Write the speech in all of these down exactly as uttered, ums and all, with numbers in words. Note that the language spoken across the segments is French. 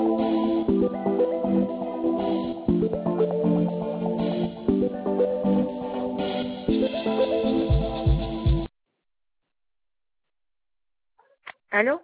Allô?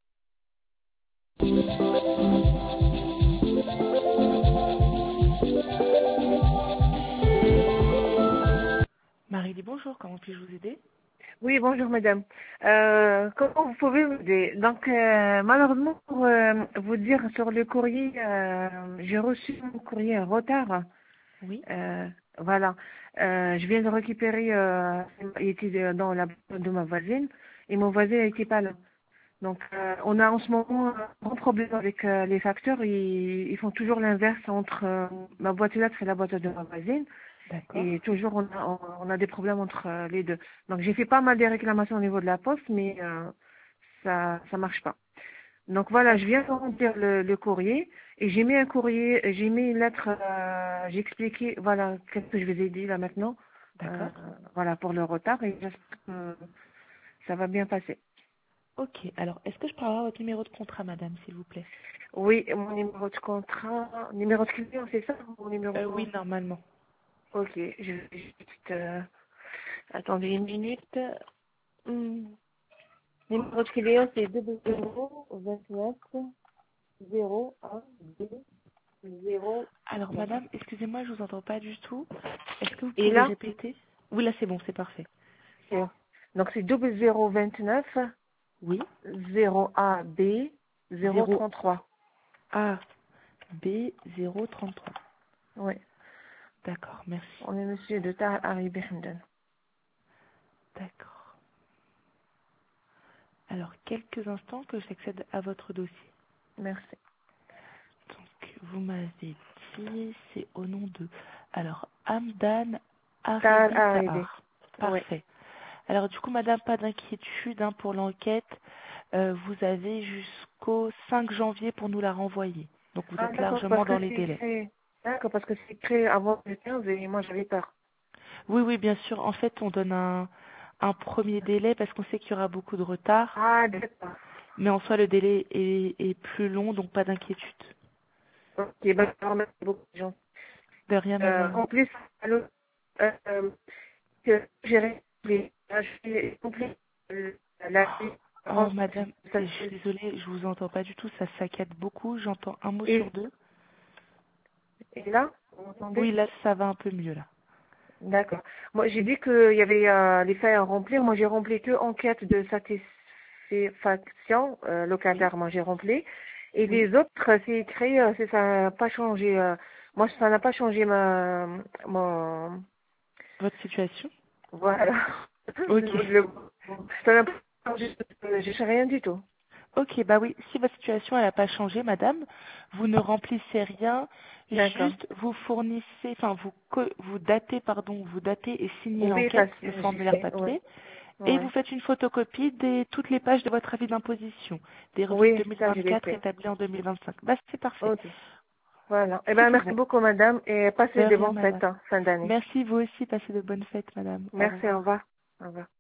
Marie dit bonjour, comment puis-je vous aider? Oui, bonjour madame. Euh, comment vous pouvez m'aider? Donc, euh, malheureusement, pour euh, vous dire sur le courrier, euh, j'ai reçu mon courrier en retard. Oui. Euh, voilà. Euh, je viens de récupérer, euh, il était dans la boîte de ma voisine, et mon voisin n'était pas là. Donc, euh, on a en ce moment un grand problème avec euh, les facteurs. Ils, ils font toujours l'inverse entre euh, ma boîte aux lettres et la boîte de ma voisine. D'accord. Et toujours, on a, on, on a des problèmes entre euh, les deux. Donc, j'ai fait pas mal de réclamations au niveau de la poste, mais euh, ça ça marche pas. Donc, voilà, je viens de remplir le, le courrier et j'ai mis un courrier, j'ai mis une lettre, euh, j'ai expliqué, voilà, qu'est-ce que je vous ai dit là maintenant, euh, D'accord. voilà, pour le retard et j'espère que ça va bien passer. Ok, alors est-ce que je peux avoir votre numéro de contrat, madame, s'il vous plaît? Oui, mon numéro de contrat, numéro de client, c'est ça, mon euh, numéro. Oui, normalement. Ok, je vais juste, euh, attendez une minute. Hmm. Numéro de client, c'est deux zéro vingt-neuf zéro un deux zéro Alors, trois. madame, excusez-moi, je vous entends pas du tout. Est-ce que vous Et pouvez là, répéter? Oui, là, c'est bon, c'est parfait. c'est, donc c'est double zéro vingt-neuf Oui. zéro A B zéro zéro trente-trois. A B zéro trente-trois. Oui, D'accord, merci. on est monsieur de Tahar Harry Behenden. D'accord. Alors, quelques instants que j'accède à votre dossier. Merci. Donc, vous m'avez dit, c'est au nom de... Alors, Hamdan Tahar Aribi Harry. Tahar. Oui. Parfait. Alors, du coup, madame, pas d'inquiétude hein, pour l'enquête. Euh, vous avez jusqu'au cinq janvier pour nous la renvoyer. Donc, vous Ah êtes d'accord, parce largement que dans les c'est délais. créé. D'accord, parce que c'est créé avant le quinze et moi j'avais peur. Oui, oui, bien sûr. En fait, on donne un, un premier délai parce qu'on sait qu'il y aura beaucoup de retard. Ah d'accord. Mais en soi, le délai est, est plus long, donc pas d'inquiétude. Ok, bah, alors, merci beaucoup, Jean. De rien, Euh, madame. en plus, allô, euh, euh, que j'ai réglé, euh, j'ai compris euh, la Oh, différence. madame, c'est- je suis désolée, je vous entends pas du tout. Ça saccade beaucoup. J'entends un mot sur Et, deux. et là, vous m'entendez? Oui, là, ça va un peu mieux, là. D'accord. Moi, j'ai dit qu'il y avait euh, les faits à remplir. Moi, j'ai rempli que enquête de satisfaction euh, Oui, locataire. Moi, j'ai rempli. Et oui. les autres, c'est écrit, euh, c'est- ça n'a pas changé. euh, moi, ça n'a pas changé ma, mon, Votre situation? voilà. Ok. Le, le- ça n'a pas changé. Je sais rien du tout. Ok, bah oui, si votre situation elle n'a pas changé, madame, vous ne remplissez rien, D'accord. juste vous fournissez, enfin vous co- vous datez, pardon, vous datez et signez Oui, ça, l'enquête, le c'est- j'ai formulaire fait. Oui. papier, et Oui. vous faites une photocopie de toutes les pages de votre avis d'imposition, des revenus Oui, ça, je l'ai deux mille vingt-quatre fait. établis en deux mille vingt-cinq. Bah c'est parfait, Ok. Voilà. Eh c'est ben, tout merci bon. beaucoup, madame, et De passez de rien, bonnes fêtes, madame. hein, fin d'année. Merci vous aussi, passez de bonnes fêtes, madame. Au Merci, revoir. au revoir. Au revoir.